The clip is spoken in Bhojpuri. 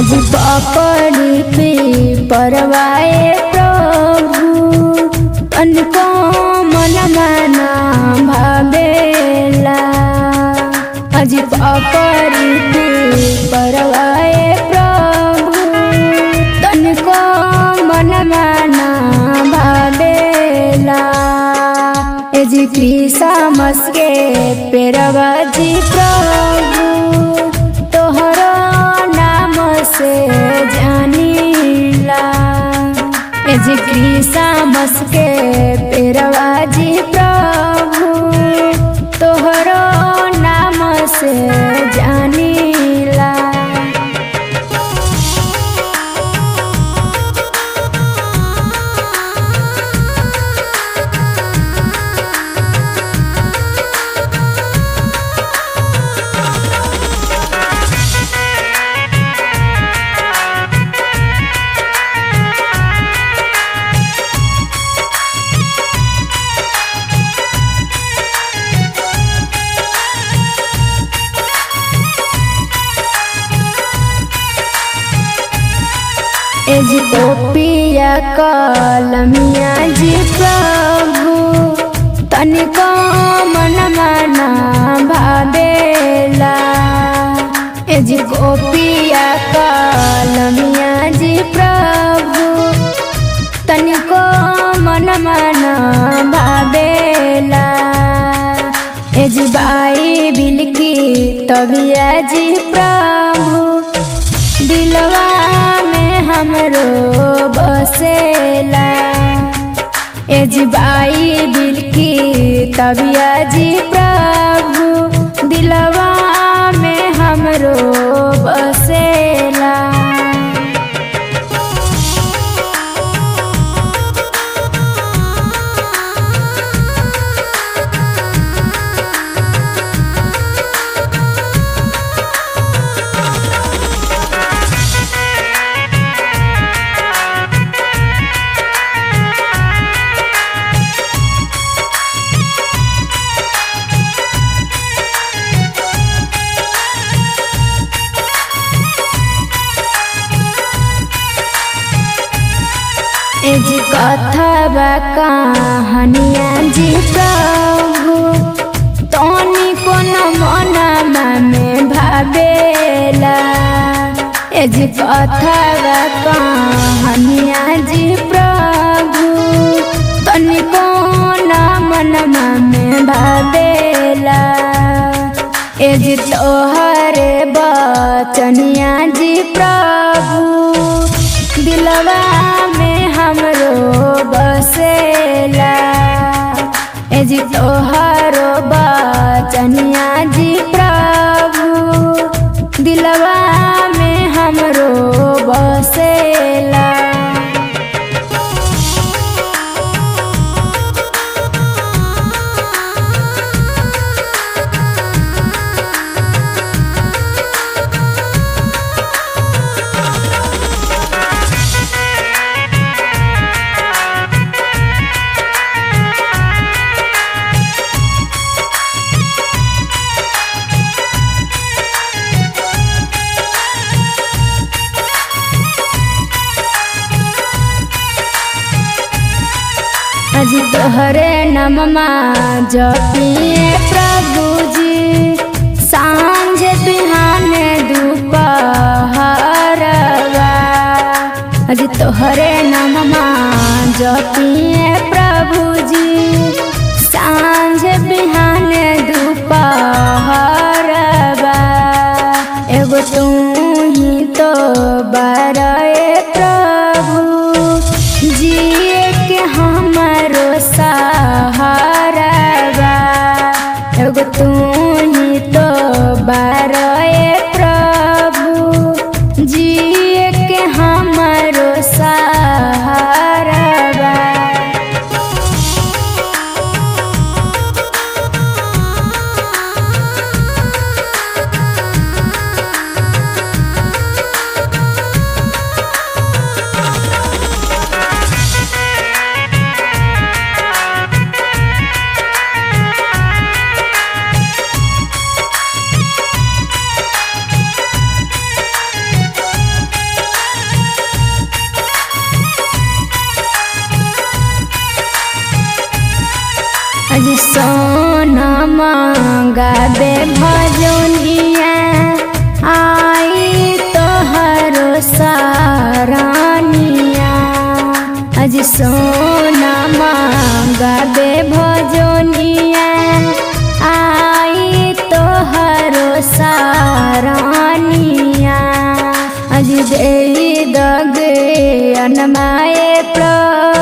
अज पकड़ी पे परवाए प्रभु तनिको मन माना भावेला। अज पकड़ी पे परवाए प्रभु तनिको मन माना भावेला। एज क्रिसमस के पेरवाजी प्रभु तोहरो नाम से जानीला। एज क्रिसमस के पेरवाजी प्रभु तोहरो नाम से जानीला। एज कोपिया कलमिया जी प्रभु तनिको मन माना भावेला। एज कोपिया कलमिया जी प्रभु तनिको मन माना भावेला। एज बाइबिल की तबिया जी प्रभु दिलवा हमरो बसेला। एज बाइबिल की तबिया जी प्रभु दिलवा में हमरो बसेला। एज कथवा कहानिया जी प्रभु तोनी कोनो मनमा में भावेला। एज कथवा कहानिया जी प्रभु तोनी कोनो मनमा में भावेला। एज तोहरे बचनिया जी प्रभु दिलवा हमरो बसेला। एज तोहरो बचनिया जी प्रभु दिलवा में हमरो बसेला। अज तोहरे नममा जपिए प्रभु जी सांझ बिहान दुपहरवा। अज तोहरे नममा जपिए प्रभु जी सांझ बिहान दुपहरवा। एगो तू ही तो बरए प्रभु जिए के हमारो सहारा। एगो तू ही तो बरए प्रभु जिए के हमारो सहारा। सोना मांगाबे भजनिया आई तोहरो सारानिया आज सोना मांगाबे भजनिया आई तोहरो सारानिया आज दे दगे अनमाए प्रभु